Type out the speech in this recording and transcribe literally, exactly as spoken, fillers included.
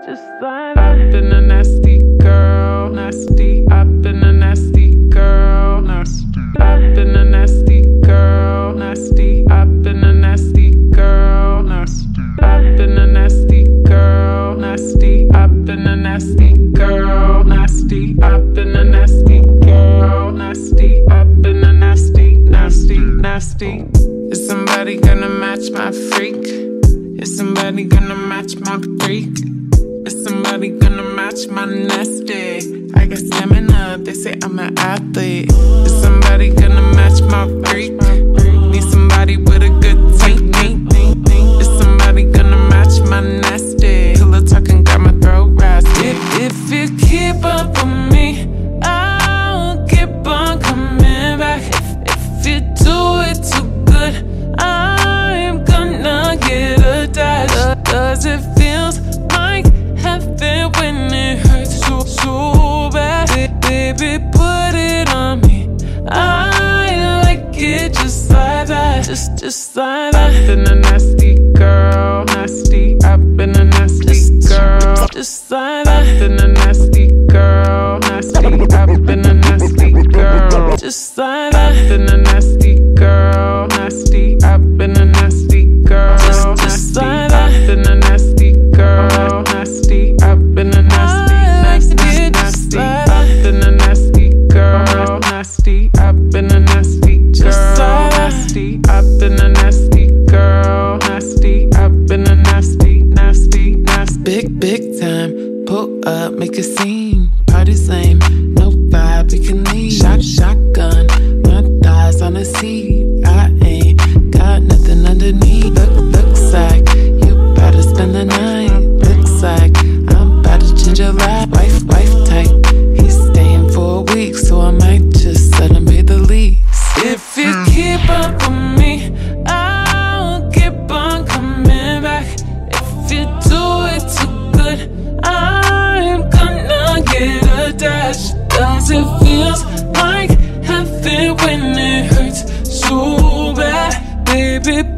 just like I've been a nasty girl, nasty. I've been a nasty girl, nasty. I've been a nasty girl, nasty. I've been a nasty girl, nasty. I've been a nasty girl, nasty. I've been a nasty girl, nasty. I've been a nasty girl, nasty. I've been a nasty, nasty, nasty. Is somebody gonna match my freak? Is somebody gonna match my freak? Is somebody gonna match my nasty? I got stamina, they say I'm an athlete. Is somebody gonna match my freak? Need somebody with a good technique. Is somebody gonna match my nasty? Pillow talking got my throat raspy. If, if you keep up with me, I'll keep on coming back. If, if you do it too good, I'm gonna get attached. Cause it feels like heaven when it hurts so, so bad. Baby, put it on me. I like it just like that. Just, just like that. I've been a nasty girl, nasty. I've been a nasty just, girl, just like that. I've been a nasty girl, nasty. I've been a nasty girl, just like that. I've been a nasty girl, nasty. I've been a nasty girl, just, just like that. I've been a nasty girl, nasty. I've been a nasty, nasty, nasty. I've been a nasty girl, nasty. I've been a nasty girl, nasty. I've been a nasty girl, nasty. I've been a nasty, nasty, nasty. Big, big time. Pull up, make a scene. Party's lame, no vibe, we can leave. Shot, shotgun, my thighs on the seat. I ain't got nothing underneath. Look, looks like you about to spend the night. Looks like I'm about to change your life. Wife, wife type. He's staying for a week, so I might just let him pay the lease. If you keep up with me, I'll keep on coming back. If you do it too good, I'm gonna get attached. Cause it feels like heaven when it hurts so bad. Baby,